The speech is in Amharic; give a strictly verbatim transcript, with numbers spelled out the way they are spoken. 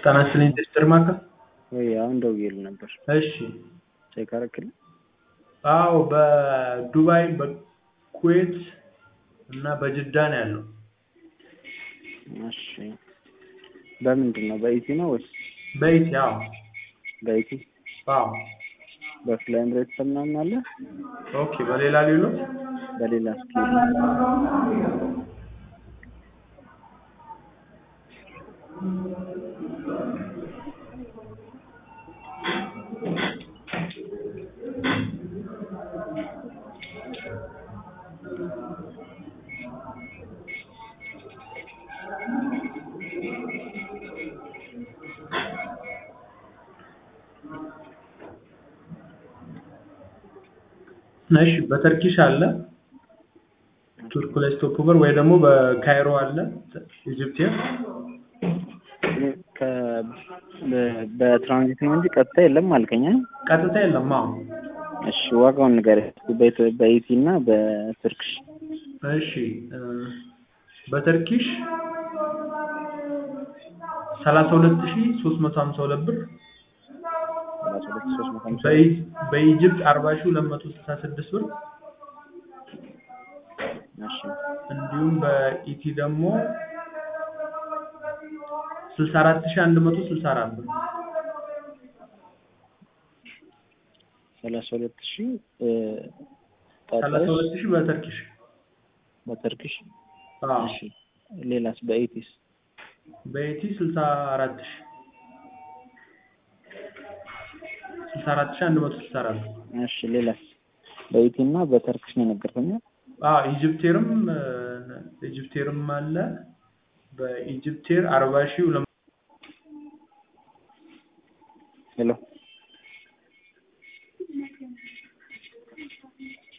ጣናስልኝ ቴስተር ማካ ወይ አሁን ደውዬልህ ነበር። እሺ ቼክ አደረክልኝ? አዎ በዱባይ በኩዌት እና በጅዳ ነው ያለው። እሺ በምንድን ነው በኢቲ ነው ወይስ በኢቲ? አዎ በኢቲ። አዎ በፍላይም ሬት ምናምን አለ? ኦኬ በሌላ ሌሎች በሌላ እስኪ ነሽ በተርኪሽ አለ ቱርክ ላይ ስቶፕ ኦቨር ወይ ደግሞ በካይሮ አለ ኢጂፕቲያን ከ በትራንዚት ነው እንጂ ቀጥታ የለም አልከኝ። ቀጥታ የለም። አዎ እሺ ዋጋውን ንገረኝ በኢቲ እና በቱርክሽ። እሺ በተርኪሽ ሰላሳ ሁለት ሺህ ሶስት መቶ ሃምሳ ሁለት ብር፣ በኢጂፕት አርባ ሺህ ሁለት መቶ ስልሳ ስድስት ብር፣ እሺ እንዲሁም በኢቲ ደግሞ ስልሳ አራት ሺህ አንድ መቶ ስልሳ አራት ብር። ሰላሳ ሁለት ሺህ ሰላሳ ሁለት ሺህ በተርኪሽ በተርኪሽ። አዎ እሺ ሌላስ በኢቲስ? በኢቲ ስልሳ አራት ሺህ ስልሳ አራት ሺህ አንድ መቶ ስልሳ አራት። እሺ ሌላስ በኢቲ እና በተርኪሽ ነው ነገርከኝ? አዎ ኢጂፕቴርም ኢጂፕቴርም አለ በኢጂፕቴር አርባ ሺህ ሁለት ሄሎ